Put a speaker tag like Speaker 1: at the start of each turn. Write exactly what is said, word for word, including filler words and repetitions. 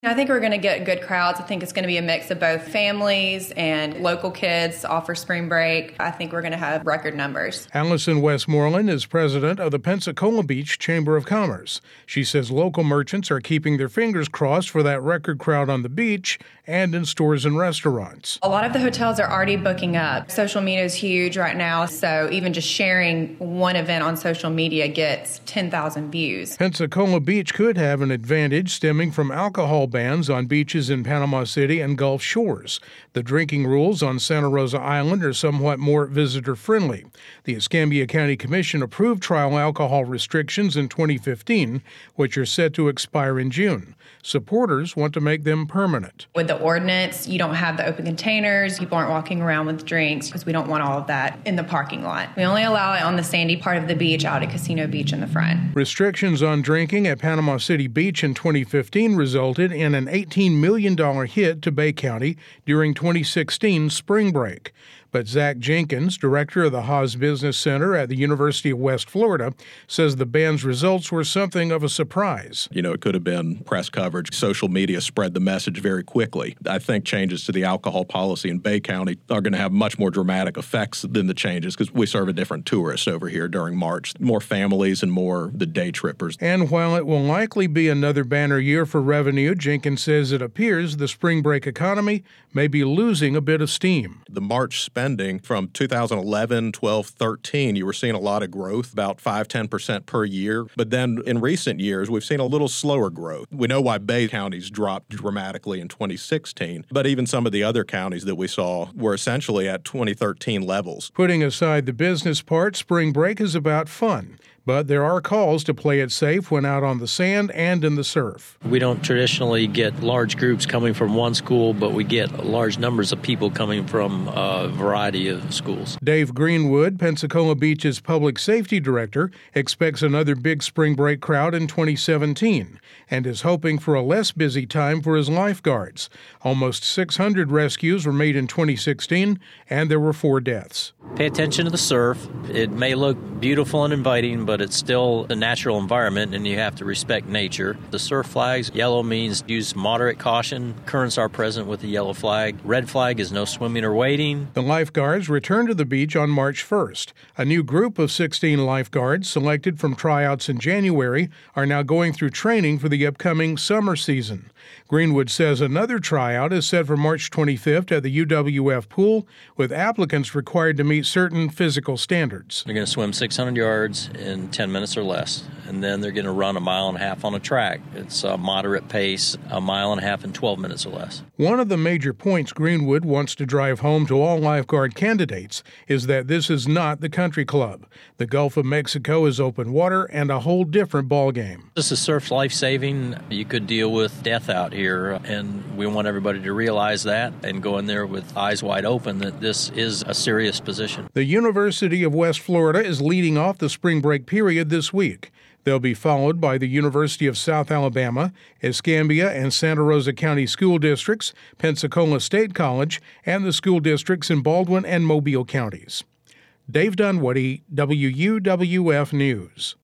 Speaker 1: I think we're going to get good crowds. I think it's going to be a mix of both families and local kids off for spring break. I think we're going to have record numbers.
Speaker 2: Allison Westmoreland is president of the Pensacola Beach Chamber of Commerce. She says local merchants are keeping their fingers crossed for that record crowd on the beach and in stores and restaurants.
Speaker 1: A lot of the hotels are already booking up. Social media is huge right now, so even just sharing one event on social media gets ten thousand views.
Speaker 2: Pensacola Beach could have an advantage stemming from alcohol bans on beaches in Panama City and Gulf Shores. The drinking rules on Santa Rosa Island are somewhat more visitor-friendly. The Escambia County Commission approved trial alcohol restrictions in twenty fifteen, which are set to expire in June. Supporters want to make them permanent.
Speaker 1: With the ordinance, you don't have the open containers. People aren't walking around with drinks because we don't want all of that in the parking lot. We only allow it on the sandy part of the beach out at Casino Beach in the front.
Speaker 2: Restrictions on drinking at Panama City Beach in twenty fifteen resulted in an eighteen million dollars hit to Bay County during twenty sixteen spring break. But Zach Jenkins, director of the Haas Business Center at the University of West Florida, says the ban's results were something of a surprise.
Speaker 3: You know, it could have been press coverage. Social media spread the message very quickly. I think changes to the alcohol policy in Bay County are going to have much more dramatic effects than the changes because we serve a different tourist over here during March. More families and more the day trippers.
Speaker 2: And while it will likely be another banner year for revenue, Jenkins says it appears the spring break economy may be losing a bit of steam.
Speaker 3: The March spending from two thousand eleven, twelve, thirteen, you were seeing a lot of growth, about five, ten percent per year. But then in recent years, we've seen a little slower growth. We know why Bay counties dropped dramatically in twenty sixteen, but even some of the other counties that we saw were essentially at twenty thirteen levels.
Speaker 2: Putting aside the business part, spring break is about fun. But there are calls to play it safe when out on the sand and in the surf.
Speaker 4: We don't traditionally get large groups coming from one school, but we get large numbers of people coming from a variety of schools.
Speaker 2: Dave Greenwood, Pensacola Beach's public safety director, expects another big spring break crowd in twenty seventeen and is hoping for a less busy time for his lifeguards. Almost six hundred rescues were made in twenty sixteen, and there were four deaths.
Speaker 4: Pay attention to the surf. It may look beautiful and inviting, but it's still a natural environment, and you have to respect nature. The surf flags, yellow means use moderate caution. Currents are present with the yellow flag. Red flag is no swimming or wading.
Speaker 2: The lifeguards return to the beach on March first. A new group of sixteen lifeguards selected from tryouts in January are now going through training for the upcoming summer season. Greenwood says another tryout is set for March twenty-fifth at the U W F pool, with applicants required to meet certain physical standards.
Speaker 4: They're going to swim six hundred yards in ten minutes or less, and then they're going to run a mile and a half on a track. It's a moderate pace, a mile and a half in twelve minutes or less.
Speaker 2: One of the major points Greenwood wants to drive home to all lifeguard candidates is that this is not the country club. The Gulf of Mexico is open water and a whole different ballgame.
Speaker 4: This is surf life-saving. You could deal with death out here, and we want everybody to realize that and go in there with eyes wide open that this is a serious position.
Speaker 2: The University of West Florida is leading off the spring break period this week. They'll be followed by the University of South Alabama, Escambia and Santa Rosa County School Districts, Pensacola State College, and the school districts in Baldwin and Mobile counties. Dave Dunwoody, W U W F News.